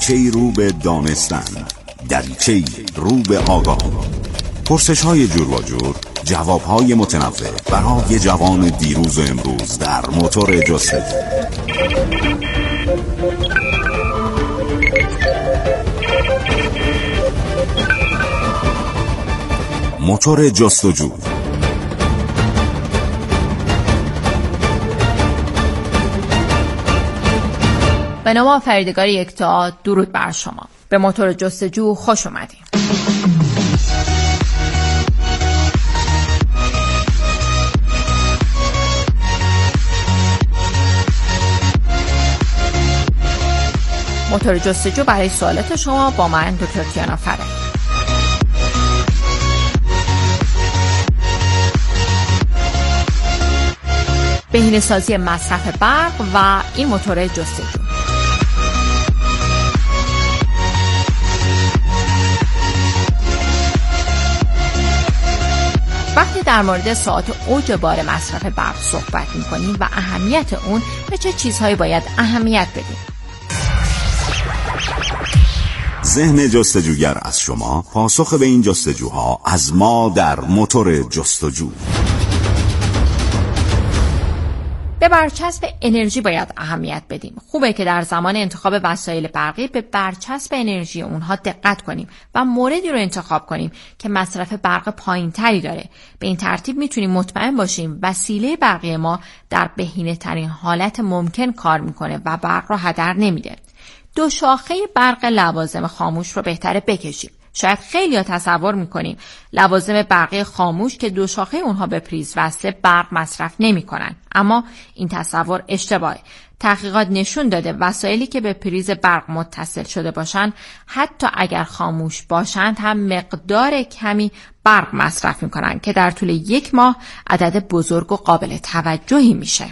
دریچه‌ای رو به دانستن، دریچه‌ای رو به آگاهی. پرسش‌های جور و جور، جواب‌های متنوع برای جوان دیروز و امروز در موتور جستجو. موتور جستجو. به نام آفریدگار یکتا، درود بر شما. به موتور جستجو خوش اومدیم. موتور جستجو برای سوالات شما با من دکتر کیانا فرهی. بهینه‌سازی مصرف برق و این موتور جستجو. وقتی در مورد ساعات اوج بار مصرف برق صحبت می‌کنیم و اهمیت اون، به چه چیزهایی باید اهمیت بدیم؟ ذهن جستجوگر از شما، پاسخ به این جستجوها از ما در موتور جستجو. به برچسب انرژی باید اهمیت بدیم. خوبه که در زمان انتخاب وسایل برقی به برچسب انرژی اونها دقت کنیم و موردی رو انتخاب کنیم که مصرف برق پایین‌تری داره. به این ترتیب میتونیم مطمئن باشیم وسیله برقی ما در بهینه‌ترین حالت ممکن کار میکنه و برق رو هدر نمیده. دو شاخه برق لوازم خاموش رو بهتره بکشیم. شاید خیلی‌ها تصور می‌کنیم لوازم برقی خاموش که دو شاخه اونها به پریز وصله برق مصرف نمی‌کنن، اما این تصور اشتباهه. تحقیقات نشون داده وسایلی که به پریز برق متصل شده باشن، حتی اگر خاموش باشند هم مقدار کمی برق مصرف می‌کنن که در طول یک ماه عدد بزرگ و قابل توجهی میشه.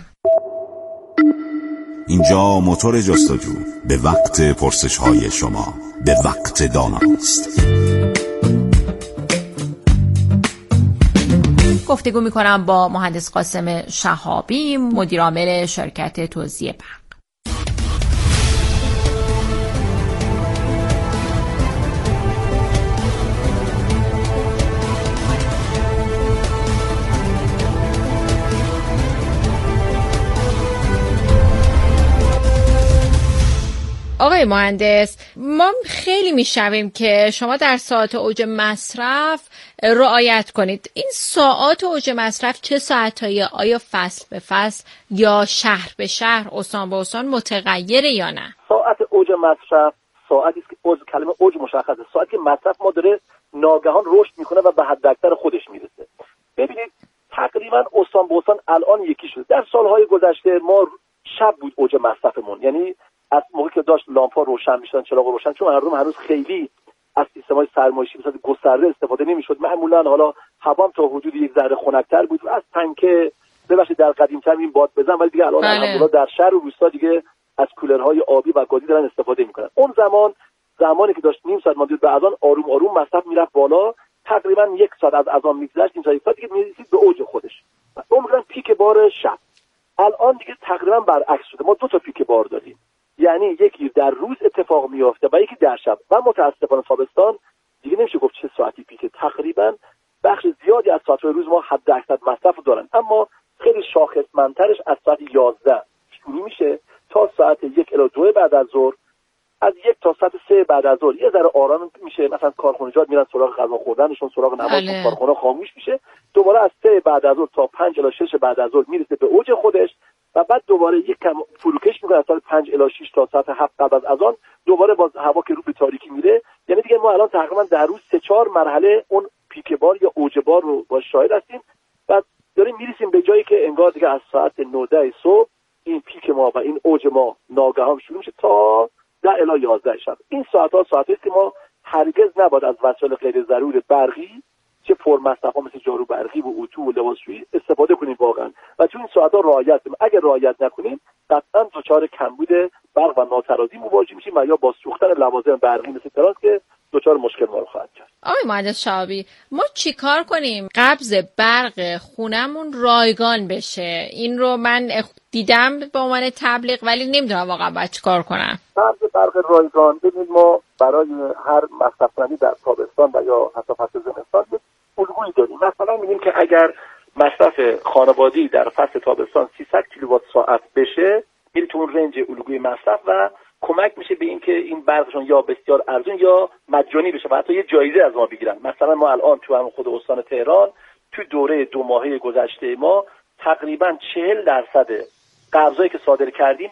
اینجا موتور جستجو به وقت پرسش‌های شما، به وقت داناست. گفتگو می‌کنم با مهندس قاسم شهابی، مدیر عامل شرکت توزیع برق. آقای مهندس، ما خیلی میشنویم که شما در ساعات اوج مصرف رعایت کنید. این ساعات اوج مصرف چه ساعتایی؟ آیا فصل به فصل یا شهر به شهر، استان به استان متغیره یا نه؟ ساعت اوج مصرف ساعتی است که کلمه اوج مشخصه، ساعتی که مصرف ما داره ناگهان رشد میکنه و به حد اکثر خودش میرسه. ببینید تقریبا استان به استان الان یکی شده. در سالهای گذشته ما شب بود اوج مصرفمون، یعنی از موقعی که داشت لامپ‌ها روشن میشدن، چراغ روشن، چون مردم هنوز خیلی از سیستم‌های سرمایشی به صورت گسترده استفاده نمی‌شد. معمولاً حالا هوا تا حدود یک ذره خنک‌تر بود و از پنکه ببخشید در قدیم‌تر این باد بزن، ولی دیگه الان الحمدلله در شهر و روستا دیگه از کولرهای آبی و گازی دارن استفاده می‌کنن. اون زمانی که داشت نیم ساعت مانده به اذان آروم آروم مصرف میرفت بالا، تقریباً یک ساعت از اذان می‌گذشت، نیم ساعت دیگه می‌رسید به اوج خودش. عملاً پیک بار شب. الان دیگه تقریباً برعکس شده. ما دو تا پیک بار داریم. یعنی یکی در روز اتفاق میافته و یکی در شب و متاسفانه تابستان دیگه نمیشه گفت چه ساعتی پیکه. تقریبا بخش زیادی از ساعت‌های روز ما حد اکثر مصرف دارن، اما خیلی شاخصمندترش از ساعت 11 شروع میشه تا ساعت 1 الی 2 بعد از ظهر. از 1 تا ساعت 3 بعد از ظهر یه ذره آرام میشه، مثلا کارخونجات میرن سراغ غذا خوردنشون، سراغ نمازشون، کارخونه خاموش میشه. دوباره از 3 بعد از ظهر تا 5 الی 6 بعد از ظهر میرسه به اوج خودش و بعد دوباره یک کم فروکش میکنه از ساعت 5 الی 6 تا ساعت 7 قبل از اذان. دوباره باز هوا که رو به تاریکی میره، یعنی دیگه ما الان تقریبا در روز 3-4 مرحله اون پیک بار یا اوج بار رو با شاهد هستیم و داریم میرسیم به جایی که انگار دیگه از ساعت 9 صبح این پیک ما و این اوج ما ناگهان شروع میشه تا 10 الی 11 شب. این ساعت‌ها ساعتی است که ما هرگز نباید از وسایل غیر ضروری برقی چه پرمصرفا مثل جارو برقی و اتو و لباسشویی استفاده کنیم واقعا و تو این ساعت‌ها رعایت کنیم. اگر رعایت نکنیم قطعا دچار کمبود برق و ناترازی مواجه میشیم و یا با سوختن لوازم برقی مثل تراس که دچار مشکل ما رو خواهد کرد. آقای مهندس شهابی، ما چی کار کنیم قبض برق خونمون رایگان بشه؟ این رو من دیدم به عنوان تبلیغ، ولی نمیدونم واقعا باید چی کار کنم. قبض برق رایگان، ببینید ما برای هر مصرف کننده در تابستان و یا حتی فصل زمستان الگویی داریم. مثلا میگیم که اگر مصرف خانوادگی در فصل تابستان 300 کیلووات ساعت بشه، میره تو اون رنج الگوی مصرف و کمک میشه به اینکه این برقشون یا بسیار ارزون یا مجانی بشه و حتی یه جایزه از ما بگیرن. مثلا ما الان تو هم خود استان تهران تو دوره 2 ماهه گذشته ما تقریبا 40% قرضایی که صادر کردیم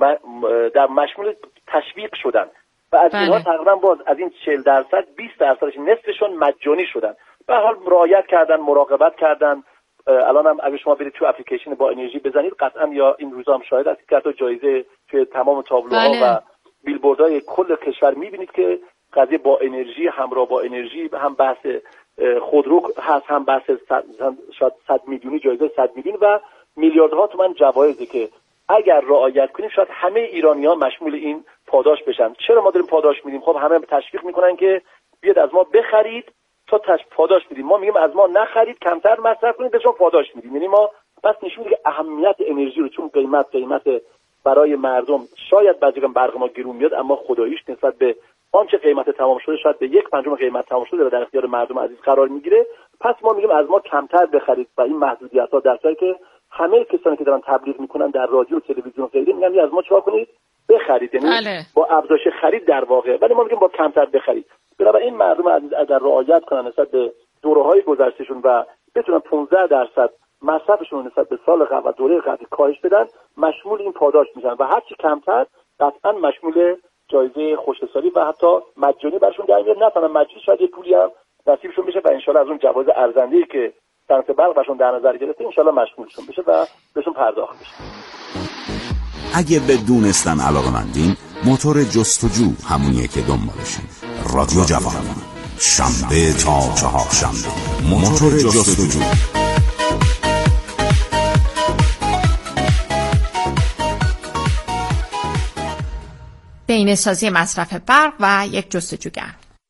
در مشمول تشویق شدن و از اینها تقریبا باز از این 40% 20%ش نصفشون مجانی شدن. به هر حال رعایت کردن، مراقبت کردن. الان هم اگه شما برید تو اپلیکیشن با انرژی بزنید قطعا یا این روزا هم شاهد هستید که حتی جایزه توی تمام تابلوها و بیلبوردهای کل کشور میبینید که قضیه با انرژی، همراه با انرژی، هم بحث خودرو هست، هم بحث شاید 100 میلیونی، جایزه 100 میلیون و میلیاردها تومان جوایزی که اگر رعایت کنیم شاید همه ایرانی‌ها مشمول این پاداش بشن. چرا ما داریم پاداش میدیم؟ خب همه تشویق میکنن که بیاد از ما بخرید تا پاداش میدیم. ما میگیم از ما نخرید، کمتر مصرف کنید، بهشون پاداش میدیم. یعنی ما بس نشون میده که اهمیت انرژی رو، چون قیمت برای مردم شاید بعضی وقتا برق ما گرون میاد، اما خداییش نسبت به آنچه قیمت تمام شده شاید به 1/5 قیمت تمام شده و در اختیار مردم عزیز قرار میگیره. پس ما میگیم از ما کمتر بخرید و این محدودیت‌ها در صورتی که همه کسانی که دارن تبلیغ میکنن در رادیو و تلویزیون و غیره میگن از ما چیکار کنید؟ بخرید. یعنی با افزایش خرید در واقع، ولی ما میگیم با کمتر بخرید. بنابراین مردم عزیز اگر رعایت کنن نسبت به دوره‌های گذشتهشون و بتونن 15% مصرفشون نسبت به سال قبل و دوره قبل کاهش بدن، مشمول این پاداش میشن و هرچی کمتر قطعا مشمول جایزه خوشحسابی و حتی مجانی برشون در میاد. نه تنها مجانی، شاید یه پولی هم نصیبشون بشه و انشالله از اون جواز ارزنده‌ای که صنعت برق برشون در نظر گرفته انشالله مشمولشون بشه و بهشون پرداخت بشه. اگه به دونستن علاقه‌مندین، موتور جستجو همونیه که دنبالشین. رادیو جوان، شنبه تا چهارشنبه، موتور جستجو. بینه‌سازی مصرف برق و یک جستجوگر.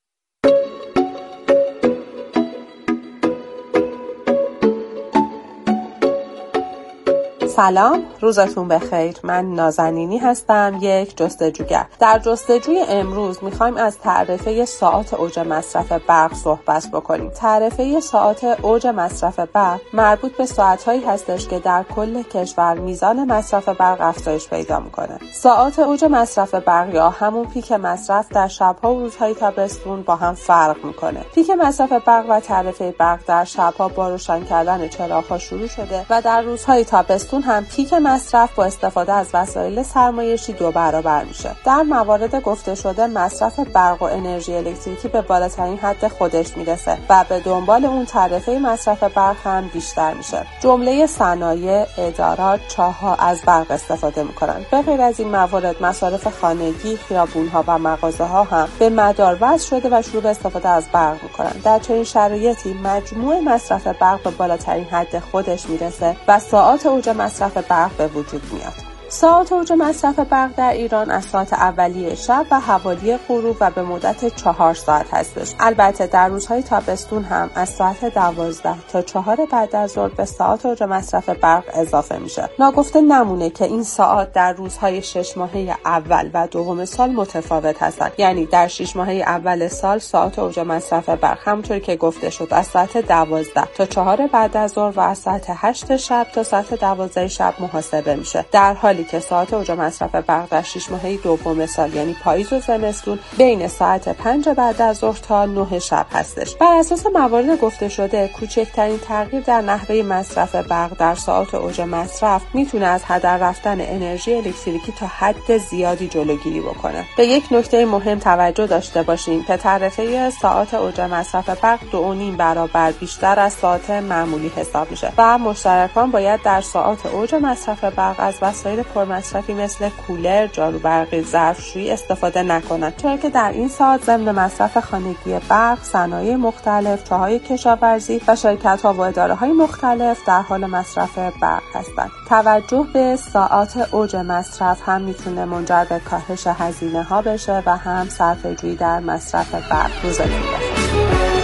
سلام، روزتون بخیر. من نازنینی هستم، یک جستجوگر. در جستجوی امروز میخوایم از تعرفه ساعات اوج مصرف برق صحبت بکنیم. تعرفه ساعات اوج مصرف برق مربوط به ساعت‌هایی هستش که در کل کشور میزان مصرف برق افزایش پیدا میکنه. ساعات اوج مصرف برق یا همون پیک مصرف در شب‌ها و روزهای تابستون با هم فرق میکنه. پیک مصرف برق و تعرفه برق در شب‌ها با روشن کردن چراغ‌ها شروع شده و در روزهای تابستون هم پیک مصرف با استفاده از وسایل سرمایشی 2 برابر میشه. در موارد گفته شده مصرف برق و انرژی الکتریکی به بالاترین حد خودش میرسه و به دنبال اون تعرفه مصرف برق هم بیشتر میشه. جمله صنایع، ادارات، چاه‌ها از برق استفاده میکنن. به غیر از این موارد مصارف خانگی، خیابون‌ها و مغازه‌ها هم به مدار وصل شده و شروع به استفاده از برق میکنن. در چنین شرایطی مجموع مصرف برق به بالاترین حد خودش میرسه و ساعات اوج مصرف برق به وجود میاد. ساعات اوج مصرف برق در ایران از ساعت اولیه شب و حوالی غروب و به مدت 4 ساعت هستش. البته در روزهای تابستون هم از ساعت 12 تا 4 بعد از ظهر به ساعات اوج مصرف برق اضافه میشه. ناگفته نمونه که این ساعات در روزهای 6 ماهه اول و دوم سال متفاوت هستند. یعنی در 6 ماهه اول سال ساعات اوج مصرف برق همونطوری که گفته شد از ساعت 12 تا 4 بعد از ظهر و از ساعت 8 شب تا ساعت 12 شب محاسبه میشه. در حالی که ساعت اوج مصرف برق در 6 ماهه دوم سال یعنی پاییز و زمستون بین ساعت 5 بعد از ظهر تا 9 شب هستش. بر اساس موارد گفته شده کوچکترین تغییر در نحوه مصرف برق در ساعات اوج مصرف میتونه از هدر رفتن انرژی الکتریکی تا حد زیادی جلوگیری بکنه. به یک نکته مهم توجه داشته باشین که تعرفه ساعات اوج مصرف برق 2.5 برابر بیشتر از ساعات معمولی حساب میشه و مشترکان باید در ساعات اوج مصرف برق از وسایل مصرفی مثل کولر، جارو برقی، ظرفشویی استفاده نکنند، چرا که در این ساعت ضمن مصرف خانگی برق، صنایع مختلف، چاهای کشاورزی و شرکت‌ها و اداره‌های مختلف در حال مصرف برق هستند. توجه به ساعات اوج مصرف هم میتونه منجر به کاهش هزینه‌ها بشه و هم صرفه‌جویی در مصرف برق. روزتون بخیر.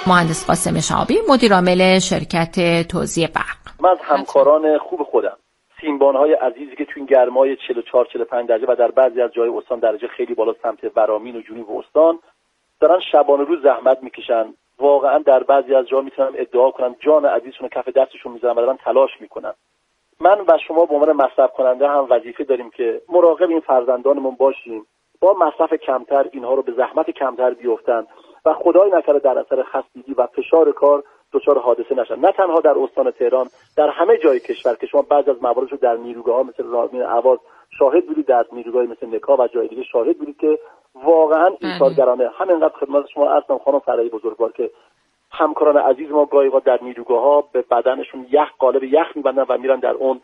مهندس قاسم شهابی، مدیر عامل شرکت توزیع برق. من از همکاران خوب خودم، سیمبان‌های عزیزی که تو این گرمای 44-45 درجه و در بعضی از جای استان درجه خیلی بالا سمت ورامین و جنوب استان دارن شبانه روز زحمت میکشن، واقعا در بعضی از جا میتونم ادعا کنم جان عزیزشون کف دستشون میذارن و دارن تلاش میکنن. من و شما به عنوان مصرف کننده هم وظیفه داریم که مراقب این فرزندانمون باشیم، با مصرف کمتر اینها رو به زحمت کمتر بیفتن و خدای نکرده در اثر خستگی و فشار کار دچار حادثه نشن. نه تنها در استان تهران، در همه جای کشور که شما بعضی از مواردش رو در نیروگاه‌ها مثل رامین اهواز شاهد بودید، در نیروگاهی مثل نکا و جای دیگه شاهد بودید که واقعا این کارگرانه همینقدر خدمت شما هستم خانم فرعی بزرگوار که همکاران عزیز ما گاهی در نیروگاه‌ها به بدنشون قالب یخ می‌بندن و میرن در اون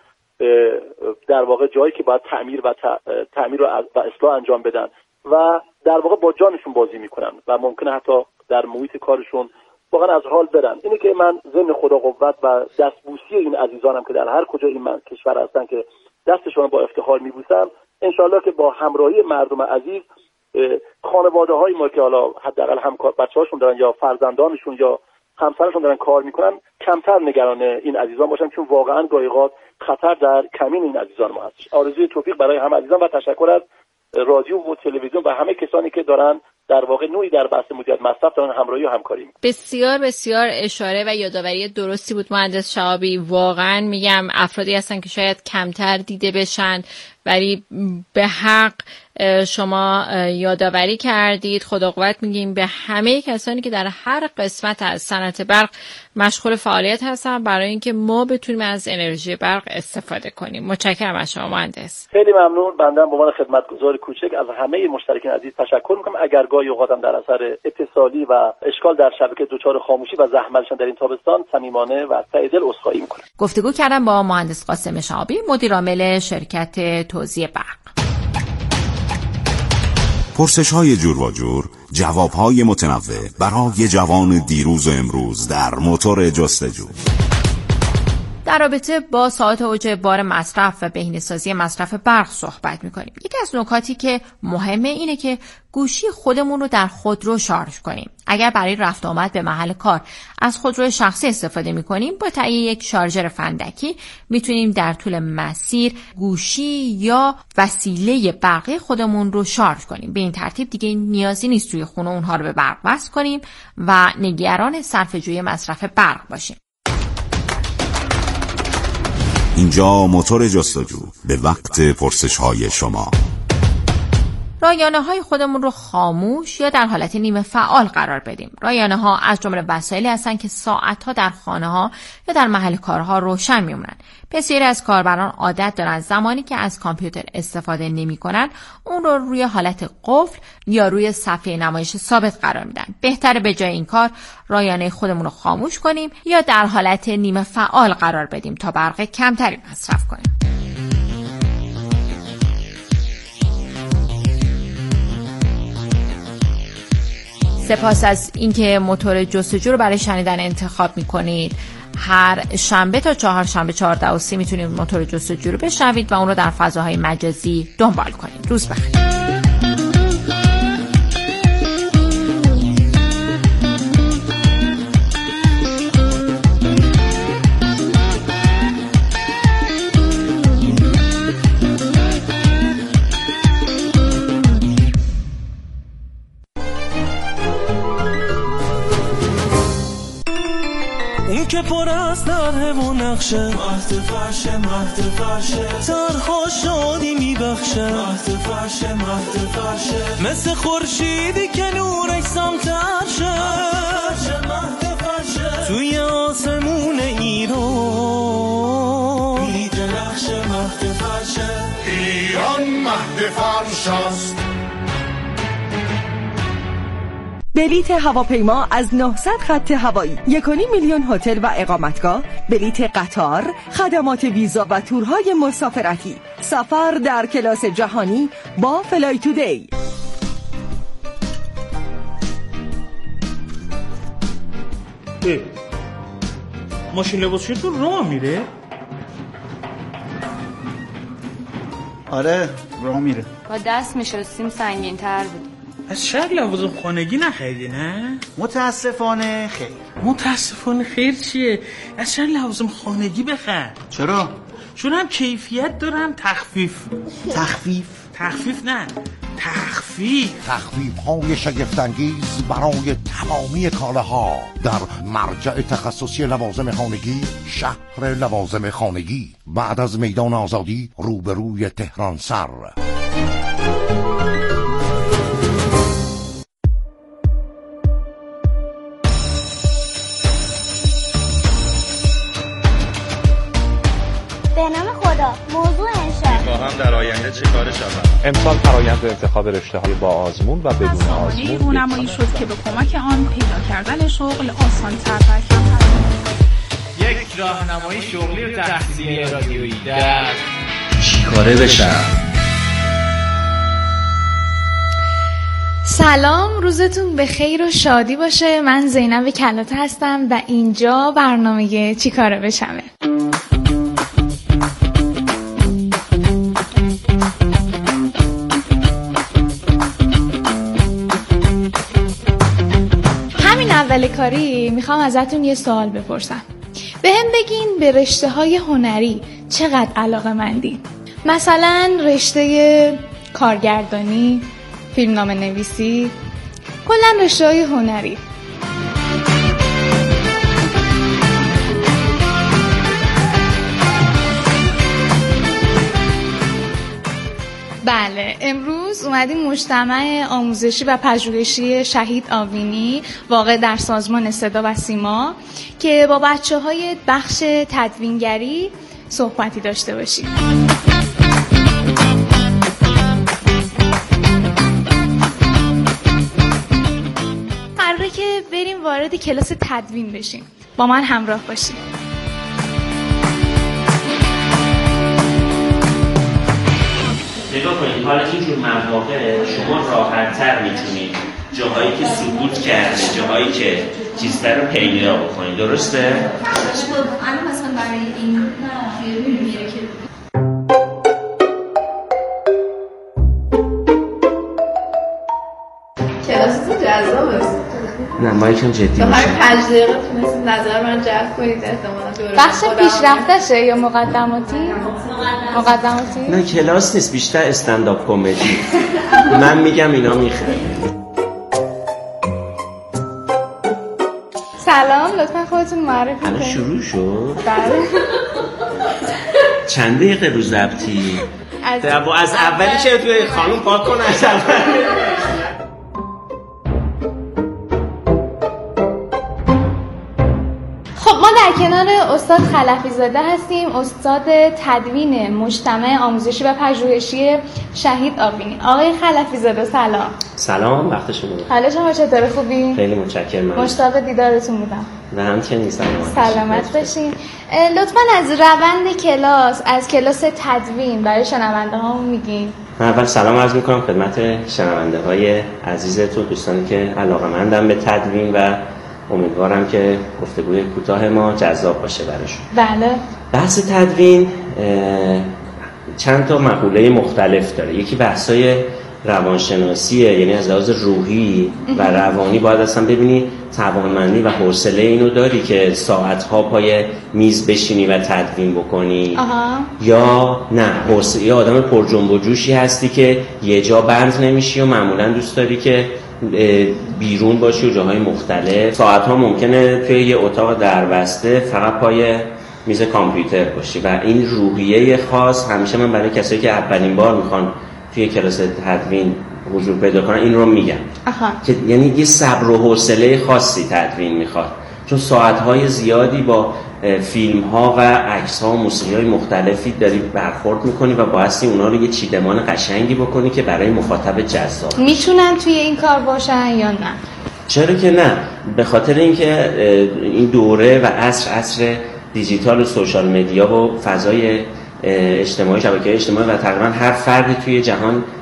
در واقع جایی که باید تعمیر و اصلاح انجام بدن و در واقع با جانشون بازی میکنن و ممکنه حتی در محیط کارشون واقعا از حال برن. اینه که من ضمن خدا قوت و دستبوسی این عزیزانم که در هر کجا این کشور هستن که دستشون با افتخار میبوسم، انشالله که با همراهی مردم عزیز خانواده‌های ما که حالا حداقل همکار بچه‌هاشون دارن یا فرزندانشون یا همسرشون دارن کار میکنن کمتر نگران این عزیزان باشن، چون واقعا گاهی خطر در کمین این عزیزان ما هست. آرزوی توفیق برای همه عزیزان و تشکر از رادیو و تلویزیون و همه کسانی که دارن در واقع نوعی در بحث مدیریت مصرف دارن همراهی و همکاری. بسیار بسیار اشاره و یادآوری درستی بود مهندس شهابی. واقعا میگم افرادی هستن که شاید کمتر دیده بشن ولی به حق شما یادآوری کردید. خدا قوت میگیم به همه کسانی که در هر قسمت از صنعت برق مشغول فعالیت هستن برای اینکه ما بتونیم از انرژی برق استفاده کنیم. متشکرم از شما مهندس. خیلی ممنون. بنده به عنوان خدمتگزار کوچک از همه مشترکین عزیز تشکر میکنم. اگر گاهی اوقاتم در اثر اتصالی و اشکال در شبکه دچار خاموشی و زحمتشن در این تابستان، صمیمانه و ته دل عذرخواهی میکنم. گفتگو کردم با مهندس قاسم شهابی، مدیر عامل شرکت توزیع برق. پرسش‌های جور و جور، جواب‌های متنوع برای جوان دیروز و امروز در موتور جستجو. در رابطه با ساعات اوج بار مصرف و بهینه‌سازی مصرف برق صحبت می‌کنیم. یکی از نکاتی که مهمه اینه که گوشی خودمون رو در خودرو شارژ کنیم. اگر برای رفت آمد به محل کار از خودرو شخصی استفاده می‌کنیم، با تهیه یک شارژر فندکی میتونیم در طول مسیر گوشی یا وسیله برقی خودمون رو شارژ کنیم. به این ترتیب دیگه نیازی نیست توی خونه اونها رو به برق وصل کنیم و نگران صرفه‌جویی مصرف برق باشیم. اینجا موتور جستجو، به وقت پرسش‌های شما. رایانه‌های خودمون رو خاموش یا در حالت نیمه فعال قرار بدیم. رایانه‌ها از جمله وسایلی هستن که ساعت‌ها در خانه‌ها یا در محل کارها روشن میمونن. بسیاری از کاربران عادت دارن زمانی که از کامپیوتر استفاده نمی‌کنن اون رو روی حالت قفل یا روی صفحه نمایش ثابت قرار میدن. بهتره به جای این کار رایانه خودمون رو خاموش کنیم یا در حالت نیمه فعال قرار بدیم تا برق کمتری مصرف کنیم. سپاس از اینکه موتور جستجو رو برای شنیدن انتخاب می‌کنید. هر شنبه تا چهارشنبه 14:30 میتونید موتور جستجو رو بشنوید و اون رو در فضاهای مجازی دنبال کنید. روز بخیر. اون که پر از طرح و نقشه، مهد فرشه طرحا شادی میبخشه، مهد فرشه مثل خورشیدی که نورش سمتر شه، مهد فرشه توی آسمون ایران میدرخشه، مهد فرشه ایران مهد فرشست. بلیت هواپیما از 900 خط هوایی، 1.5 میلیون هتل و اقامتگاه، بلیت قطار، خدمات ویزا و تورهای مسافرتی، سفر در کلاس جهانی با فلای تودی. ماشین لباسشویی تو راه میره؟ آره راه میره. با دست میشستیم سنگین تر بود. از شهر لوازم خانگی نخریدی نه؟ متاسفانه خیر. متاسفانه خیر چیه؟ از شهر لوازم خانگی بخر. چرا؟ چون هم کیفیت دارم تخفیف نه تخفیف های شگفت‌انگیز برای تمامی کالاها در مرجع تخصصی لوازم خانگی، شهر لوازم خانگی، بعد از میدان آزادی روبروی تهران سر. به نام خدا. موضوع انشاء. می‌خواهم در آینده چه کار شوم؟ امسال فرآیند انتخاب رشته‌های با آزمون و بدون آزمون رونمایی شد که به کمک آن پیدا کردن شغل آسان‌تر و کمتر. یک راهنمای شغلی و تحصیلی رادیویی در چیکاره بشم. سلام، روزتون به خیر و شادی باشه. من زینب کلاته هستم و اینجا برنامه چیکاره بشمه. اول کاری میخوام ازتون یه سوال بپرسم. بهم بگین به رشته‌های هنری چقدر علاقه‌مندین؟ مثلا رشته کارگردانی، فیلمنامه نویسی، کلا رشته‌های هنری. بله، امروز اومدیم مجتمع آموزشی و پژوهشی شهید آوینی واقع در سازمان صدا و سیما که با بچه‌های بخش تدوینگری صحبتی داشته باشیم. قراره که بریم وارد کلاس تدوین بشیم. با من همراه باشیم. نگاه کنید، حالا اینجور مواقع شما راحت‌تر میتونید جاهایی که سقوط کرده، جاهایی که چیزتر رو پیدا بکنید. درسته؟ الان مثلا برای این میره که کلاستون جذابه. نه ما یکم جدی باشیم. تا هر 5 دقیقه تونستید نظر من جلب کنید احتمالاً دوره. بخش پیشرفتشه یا مقدماتی؟ مقدماتی؟ نه کلاس نیست، بیشتر استندآپ کمدی. من میگم اینا میخره. سلام، لطفا خودتون معرفی کنید. الان شروع شد؟ بله. چند دقیقه رو ضبطی؟ از اولی چه توی خانم پاک کن از اول. ما در کنار استاد خلفی زاده هستیم، استاد تدوین مجتمع آموزشی و پژوهشی شهید آوینی. آقای خلفی زاده سلام. سلام، وقت شما بخیر. حال شما چطوره؟ خوبی؟ خیلی متشکرم. مشتاق دیدارتون بودم. و همچنین سلامت باشین. لطفاً از روند کلاس، از کلاس تدوین برای شنونده ها میگین. من اول سلام عرض میکنم خدمت شنونده های عزیزتون، دوستانی که علاقه‌مندن به تدوین و امیدوارم که گفتگوی کوتاه ما جذاب باشه براشون. بله. بحث تدوین چند تا مقوله مختلف داره. یکی بحثای روانشناسیه، یعنی از لحاظ روحی و روانی باید اصلا ببینی توانمندی و حوصله اینو داری که ساعت‌ها پای میز بشینی و تدوین بکنی. یا نه حوصله آدم پر جنب و جوشی هستی که یه جا بند نمیشی و معمولا دوست داری که بیرون باشی و جاهای مختلف. ساعت‌ها ممکنه توی یه اتاق دربسته فقط پای میز کامپیوتر باشی و این روحیه خاص همیشه من برای کسایی که اولین بار میخوان توی کلاس تدوین حضور پیدا کنن این رو میگم که یعنی یه صبر و حوصله خاصی تدوین میخواد، چون ساعت‌های زیادی با فیلم‌ها و عکس‌ها و موسیقی‌های مختلفی داری برخورد می‌کنی و بایستی اونا رو یه چیدمان قشنگی بکنی که برای مخاطب جذاب. میتونن توی این کار باشن یا نه؟ چرا که نه، به خاطر اینکه این دوره و عصر دیجیتال و سوشال مدیا و فضای اجتماعی، شبکه‌های اجتماعی و تقریبا هر فردی توی جهان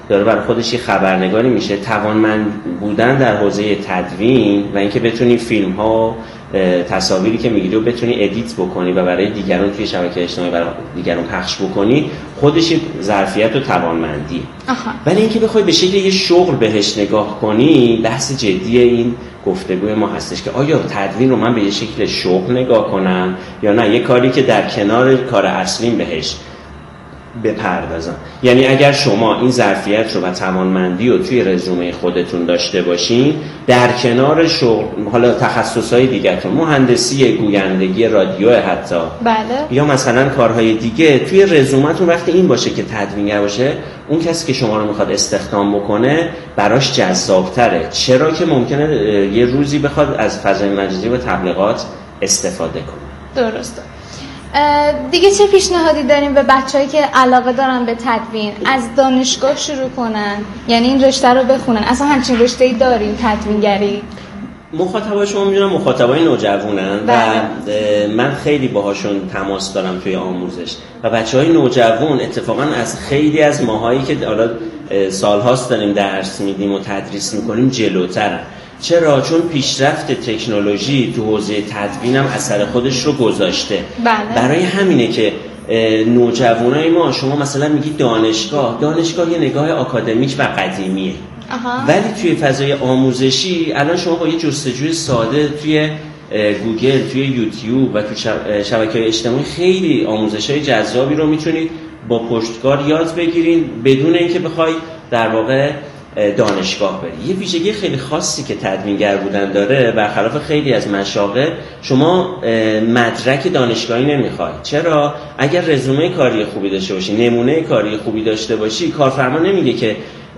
داره برای خودش یه خبرنگاری میشه. توانمند بودن در حوزه تدوین و اینکه بتونی فیلم ها تصاویری که میگیری و بتونی ادیت بکنی و برای دیگران توی شبکه اجتماعی برای دیگران پخش بکنی، خودش یه ظرفیت و توانمندی. ولی اینکه بخوای به شکل یه شغل بهش نگاه کنی، بحث جدی این گفتگوی ما هستش که آیا تدوین رو من به یه شکل شغل نگاه کنم یا نه یه کاری که در کنار کار اصلیم بهش بپردازم. یعنی اگر شما این ظرفیت رو و توانمندی رو توی رزومه خودتون داشته باشین، در کنار شغل، حالا تخصصهای دیگه‌تون، مهندسی، گویندگی رادیو حتی، بله، یا مثلا کارهای دیگه، توی رزومتون وقتی این باشه که تدوینگر باشه، اون کسی که شما رو میخواد استخدام بکنه براش جذابتره. چرا که ممکنه یه روزی بخواد از فضای مجازی و تبلیغات استفاده کنه. درسته. دیگه چه پیشنهادی داریم به بچه‌هایی که علاقه دارن به تدوین؟ از دانشگاه شروع کنن، یعنی این رشته رو بخونن؟ اصلا همچین رشته‌ای داریم تدوینگری؟ مخاطبای شما میدونم مخاطبای نوجوانن و من خیلی باهاشون تماس دارم توی آموزش و بچه‌های نوجوان اتفاقا از خیلی از ماهایی که حالا سال‌هاست داریم درس میدیم و تدریس میکنیم جلوترن. چرا؟ چون پیشرفت تکنولوژی تو حوزه تدوین هم اثر خودش رو گذاشته. برای همینه که نوجوانای ما، شما مثلا میگی دانشگاه یه نگاه آکادمیک و قدیمیه. ولی توی فضای آموزشی الان شما با یه جستجوی ساده توی گوگل، توی یوتیوب و توی شبکه‌های اجتماعی خیلی آموزش‌های جذابی رو میتونید با پشتکار یاد بگیرین بدون اینکه بخوای در واقع دانشگاه بری. یه ویژگی خیلی خاصی که تدوینگر بودن داره، برخلاف خیلی از مشاغل، شما مدرک دانشگاهی نمیخوای. چرا؟ اگر رزومه کاری خوبی داشته باشی، نمونه کاری خوبی داشته باشی، کارفرما نمیگه که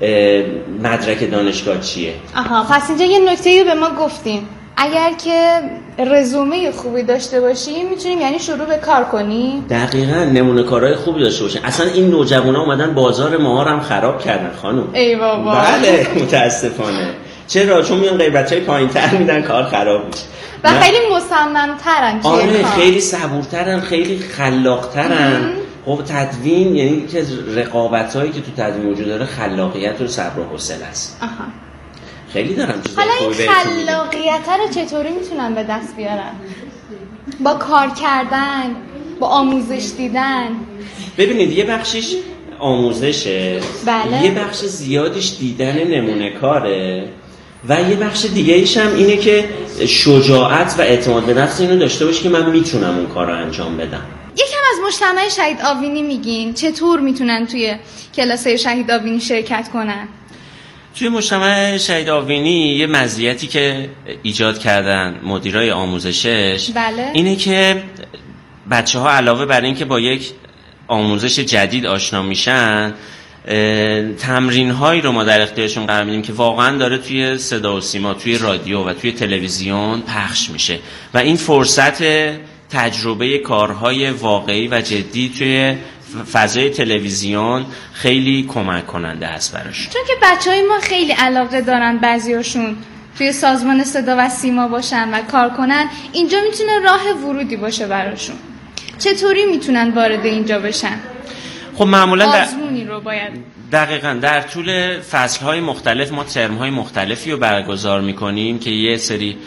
مدرک دانشگاه چیه. پس اینجا یه نکته‌ای به ما گفتیم، اگر که رزومه خوبی داشته باشیم میتونیم یعنی شروع به کار کنیم. دقیقاً، نمونه کارهای خوبی داشته باشیم. اصلا این نوجوانا اومدن بازار ما هم خراب کردن خانم. ای بابا. بله متاسفانه. چرا؟ چون میان غیبتای پایین‌تر میدن، کار خراب میشه و خیلی مصمم‌ترن. آره، خیلی صبورترن، خیلی خلاق‌ترن. خب تدوین یعنی که رقابتایی که تو تدوین وجود داره خلاقیت و صبر و حوصله است. خیلی دارم چیزا خوبی بهتون میگم. حالا این خلاقیت رو چطوری میتونن به دست بیارن؟ با کار کردن، با آموزش دیدن. ببینید یه بخشش آموزشه، بله. یه بخش زیادش دیدن نمونه کاره و یه بخش دیگه ایش هم اینه که شجاعت و اعتماد به نفس اینو داشته باشی که من میتونم اون کار رو انجام بدم. یکم از مجتمع شهید آوینی میگین، چطور میتونن توی کلاس‌های شهید آوینی شرکت کنن؟ توی مجتمع شهید آوینی یه مزیتی که ایجاد کردن مدیرای آموزشش، بله. اینه که بچه‌ها علاوه بر این که با یک آموزش جدید آشنا میشن، تمرین‌هایی رو ما در اختیارشون قرار میدیم که واقعا داره توی صدا و سیما، توی رادیو و توی تلویزیون پخش میشه و این فرصت تجربه کارهای واقعی و جدی توی فضای تلویزیون خیلی کمک کننده است براشون. چون که بچهای ما خیلی علاقه دارن بعضیاشون توی سازمان صدا و سیما باشن و کار کنن، اینجا میتونه راه ورودی باشه براشون. چطوری میتونن وارد اینجا بشن؟ خب معمولا آزمونی رو باید دقیقاً در طول فصل‌های مختلف ما ترم‌های مختلفی رو برگزار می‌کنیم که یه سری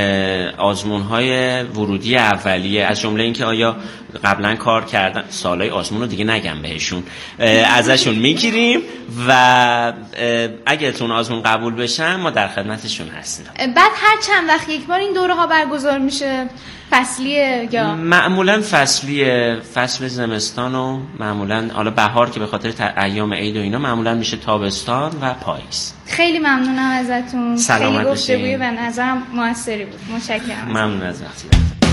آزمون‌های ورودی اولیه، از جمله اینکه آیا قبلا کار کردن، سالای آزمون رو دیگه نگم بهشون، ازشون میگیریم و اگه تون آزمون قبول بشن ما در خدمتشون هستیم. بعد هر چند وقت یک بار این دوره ها برگزار میشه؟ فصلیه یا معمولا فصلیه، فصل زمستان و معمولا حالا بهار که به خاطر ایام عید و اینا معمولا میشه تابستان و پاییز. خیلی ممنونم ازتون. سلامت خیلی گفتگوی به نظرم موثری بود. متشکرم. ممنون از وقتی.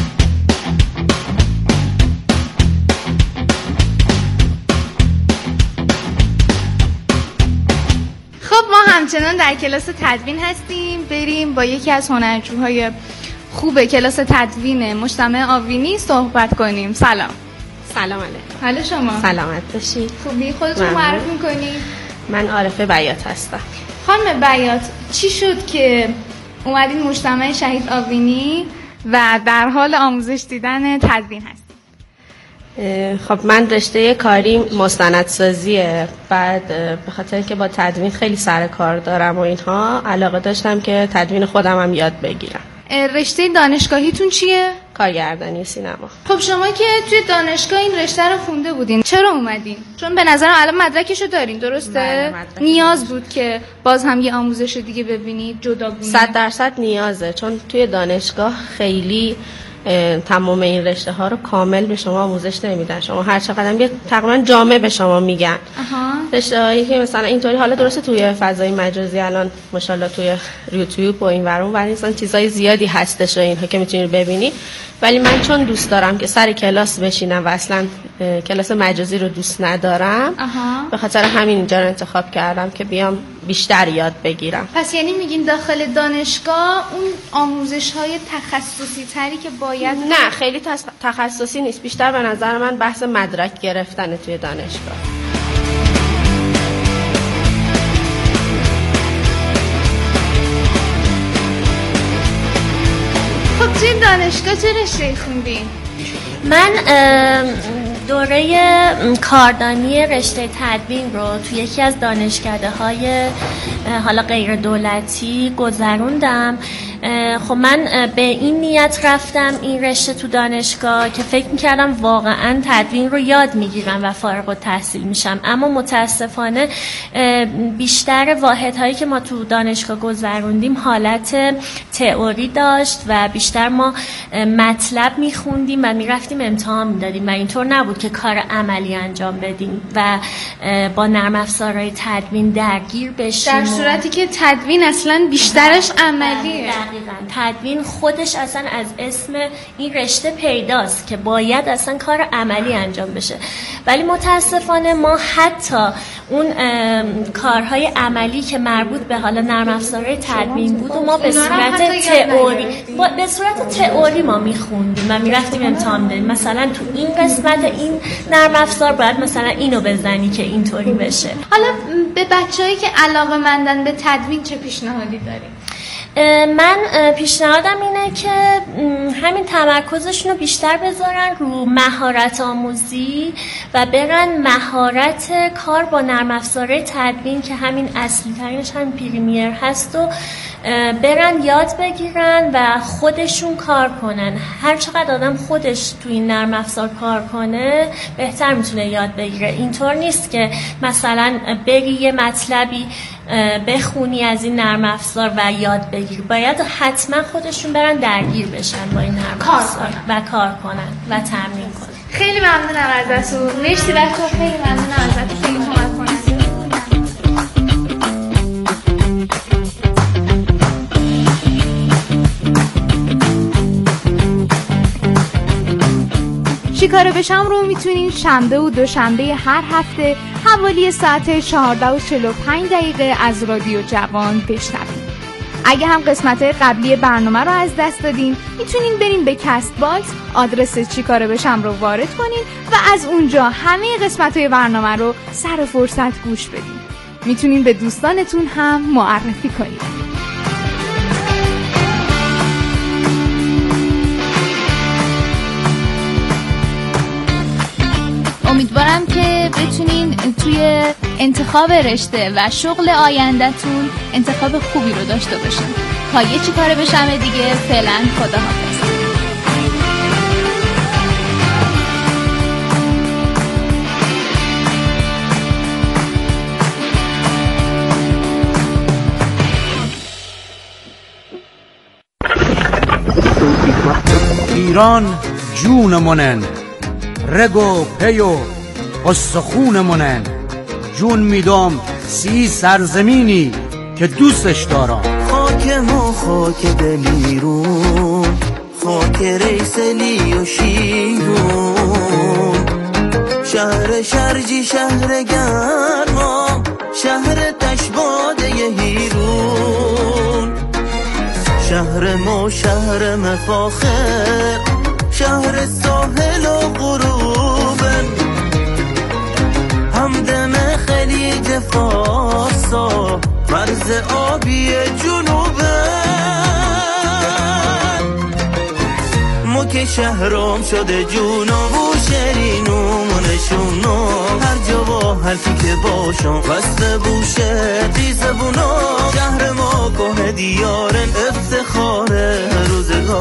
خب ما همچنان در کلاس تدوین هستیم. بریم با یکی از هنرجوهای خوب کلاس تدوین مجتمع آوینی صحبت کنیم. سلام. سلام علیکم. حال شما؟ سلامت باشید. خوبی؟ خودتون معرفی می‌کنید؟ من عارفه بیات هستم. خانم بیات، چی شد که اومدین مجتمع شهید آوینی و در حال آموزش دیدن تدوین هستید؟ خب من رشته کاری مستندسازیه. بعد به خاطر که با تدوین خیلی سر کار دارم و اینها علاقه داشتم که تدوین خودم هم یاد بگیرم. رشته دانشگاهیتون چیه؟ کارگردانی سینما. خب شما که توی دانشگاه این رشته رو خونده بودین چرا اومدین؟ چون به نظرم الان مدرکشو دارین، درسته؟ نیاز بود که باز هم یه آموزش دیگه ببینید جداگونه. 100% نیازه، چون توی دانشگاه خیلی تمام این رشته ها رو کامل به شما آموزش نمیدن. شما هر چقدر یه تقریبا جامع به شما میگن. رشته هایی که مثلا اینطوری، حالا درسته توی فضای مجازی الان ماشاءالله توی یوتیوب و این ور اون ور مثلا چیزای زیادی هستش و اینها که میتونید ببینی، ولی من چون دوست دارم که سر کلاس بشینم و اصلا کلاس مجازی رو دوست ندارم، به خاطر همین اینجا رو انتخاب کردم که بیام بیشتر یاد بگیرم. پس یعنی میگین داخل دانشگاه اون آموزش‌های تخصصی تری که باید؟ نه خیلی تخصصی نیست، بیشتر به نظر من بحث مدرک گرفتن توی دانشگاه. خب توی دانشگاه چه رشته خوندین؟ من دوره کاردانی رشته تدوین رو توی یکی از دانشکده‌های حالا غیر دولتی گذروندم. خب من به این نیت رفتم این رشته تو دانشگاه که فکر میکردم واقعا تدوین رو یاد میگیرم و فارغ التحصیل میشم، اما متاسفانه بیشتر واحدهایی که ما تو دانشگاه گذروندیم حالت تئوری داشت و بیشتر ما مطلب میخوندیم و میرفتیم امتحان میدادیم و اینطور نبود که کار عملی انجام بدیم و با نرم افزارهای تدوین درگیر بشیم، در صورتی که تدوین اصلا بیشترش عملیه. تدوین خودش اصلا از اسم این رشته پیداست که باید اصلا کار عملی انجام بشه، ولی متاسفانه ما حتی اون کارهای عملی که مربوط به حالا نرم افزارهای تدوین بود و ما به صورت تئوری ما میخوندیم و میرفتیم امتحان میدادیم. مثلا تو این قسمت این نرم افزار باید مثلا اینو بزنی که اینطوری بشه. حالا به بچه‌هایی که علاقه‌مندن به تدوین چه پیشنهادی داریم؟ من پیشنهادم اینه که همین تمرکزشون رو بیشتر بذارن رو مهارت آموزی و برن مهارت کار با نرم افزارهای تدوین که همین اصلی ترینش هم پریمیر هست و برن یاد بگیرن و خودشون کار کنن. هر چقدر آدم خودش تو این نرم افزار کار کنه بهتر میتونه یاد بگیره. اینطور نیست که مثلا بری یه مطلبی بخونی از این نرم افزار و یاد بگیر، باید حتما خودشون برن درگیر بشن با این نرم افزار و کار کنن و تمرین کنن. خیلی ممنونم ازتون. مرسی بچه‌ها، خیلی ممنونم ازتون، خیلی کمک کنید. چیکاره بشم رو میتونین شنبه و دوشنبه هر هفته حوالی ساعت 14:45 از رادیو جوان بشنوید. اگه هم قسمت‌های قبلی برنامه رو از دست دادین میتونین برین به کست باکس، آدرس چیکاره بشم رو وارد کنین و از اونجا همه قسمت‌های برنامه رو سر فرصت گوش بدین. میتونین به دوستانتون هم معرفی کنین. امیدوارم که بتونین توی انتخاب رشته و شغل آینده‌تون انتخاب خوبی رو داشته باشین. تا یه چیکاره بشم دیگه، فعلا خداحافظ. ایران جونمونن، رگ و پی و استخونمونن، جون میدم سی سرزمینی که دوستش دارم. خاک ما خاک دلیرون، خاک ریسلی و شیرون، شهر شرجی شهر گرما، شهر تشباده هیرون، شهر ما شهر مفاخر، شهر ساحل و غروبن، همدم خلیج فارسا، مرز آبی جنوبن، ما که شهرام شده جونم و شیرینوم و نشونم هر جا با حرفی که باشم وسته بوشه تی زبونم شهر ما که دیارن افتخار روزگار